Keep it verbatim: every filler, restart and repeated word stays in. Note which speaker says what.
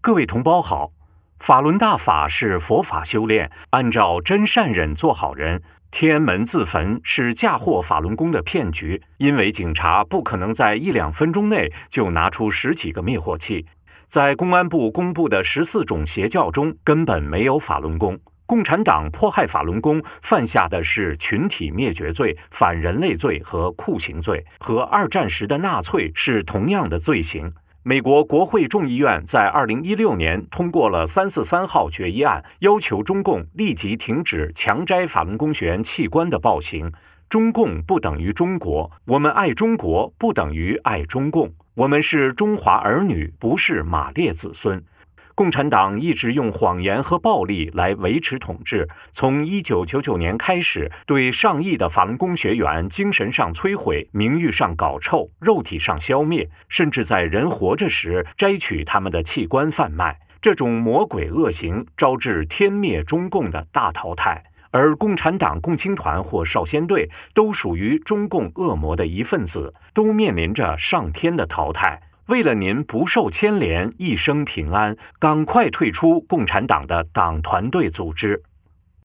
Speaker 1: 各位同胞好，法轮大法是佛法修炼，按照真善忍做好人。天安门自焚是嫁祸法轮功的骗局，因为警察不可能在一两分钟内就拿出十几个灭火器。在公安部公布的十四种邪教中，根本没有法轮功。共产党迫害法轮功，犯下的是群体灭绝罪、反人类罪和酷刑罪，和二战时的纳粹是同样的罪行。美国国会众议院在二零一六年通过了三四三号决议案，要求中共立即停止强摘法轮功学员器官的暴行。中共不等于中国，我们爱中国不等于爱中共，我们是中华儿女，不是马列子孙。共产党一直用谎言和暴力来维持统治，从一九九九年开始，对上亿的法轮功学员精神上摧毁，名誉上搞臭，肉体上消灭，甚至在人活着时摘取他们的器官贩卖。这种魔鬼恶行招致天灭中共的大淘汰，而共产党共青团或少先队都属于中共恶魔的一份子，都面临着上天的淘汰。为了您不受牵连，一生平安，赶快退出共产党的党团队组织。